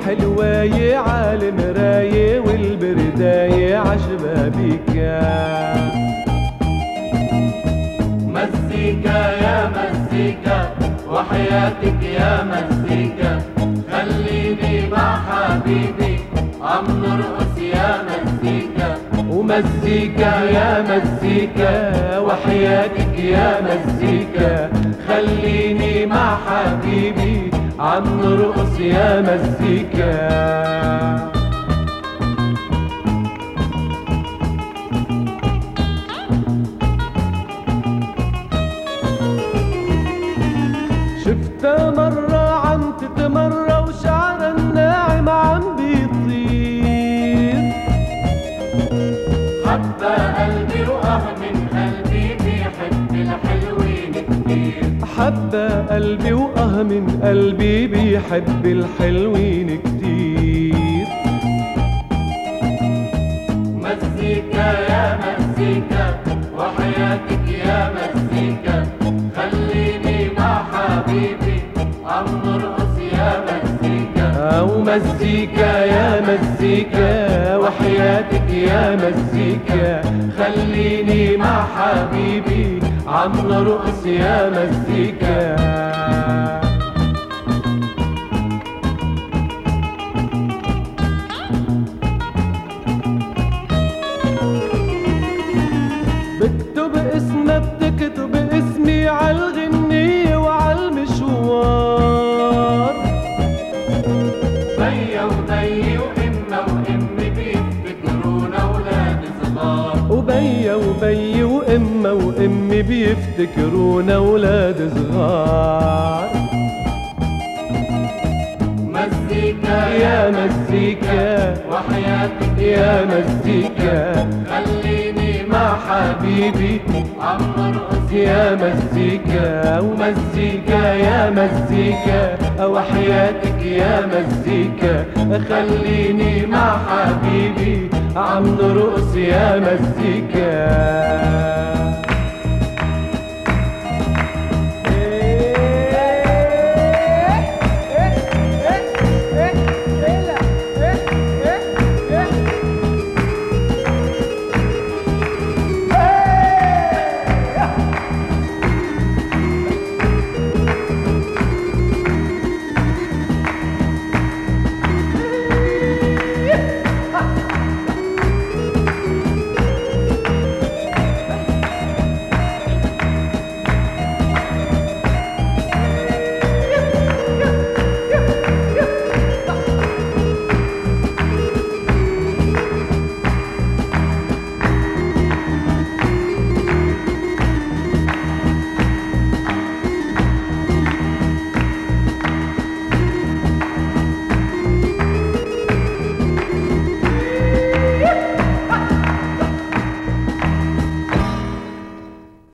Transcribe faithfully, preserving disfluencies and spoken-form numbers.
حلواية عالمراية والبرداية عشبابيكا. مزيكا يا مزيكا وحياتك يا مزيكا، خليني مع حبيبي عم نرقص يا مزيكا. ومزيكا يا مزيكا وحياتك يا مزيكا، خليني مع حبيبي عم نرقص يا مزيكا. شفتها مرة عم تتمرى وشعرها الناعم عم بيطير. حبة قلبي واه من قلبي بيحب الحلوين كتير. حبة قلبي واه من قلبي بيحب الحلوين كتير. مزيكا يا مزيكا وحياتك يا مزيكا، خليني مع حبيبي عم نرقص يا مزيكا. ومزيكا يا مزيكا وحياتك يا مزيكا، خليني مع حبيبي عم نرقص يا مزيكا. بكتب اسمها بتكتب اسمي عالغنية وعالمشوار. بيا وبي وإما وإمي بيفتكرونا ولاد صغار. وبيا وبي وإما وإمي بيفتكرونا ولاد صغار. مزيكا يا مزيكا وحياتك يا مزيكا، خليني مع حبيبي عم نرقص يا مزيكا. ومزيكا يا مزيكا وحياتك يا مزيكا، خليني مع حبيبي عم نرقص يا مزيكا.